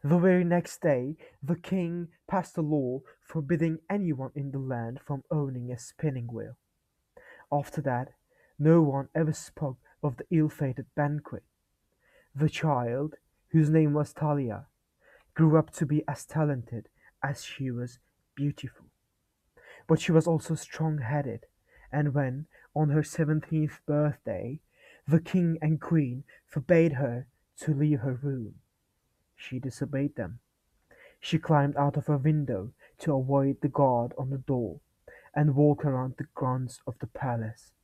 The very next day the king passed a law forbidding anyone in the land from owning a spinning wheel. After that, no one ever spoke of the ill-fated banquet. The child, whose name was Thalia, grew up to be as talented as she was beautiful. But she was also strong-headed, and when, on her 17th birthday, the king and queen forbade her to leave her room, she disobeyed them. She climbed out of her window to avoid the guard on the door, and walked around the grounds of the palace.